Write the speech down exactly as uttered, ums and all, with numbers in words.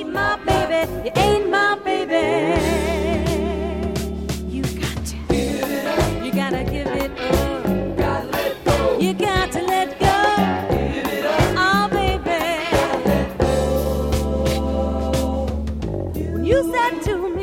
ain't my baby, you ain't my baby. You got to give it up. You gotta give it up. Gotta let go. You got to let go. Give it up. Oh, baby. Gotta let go. When you said to me,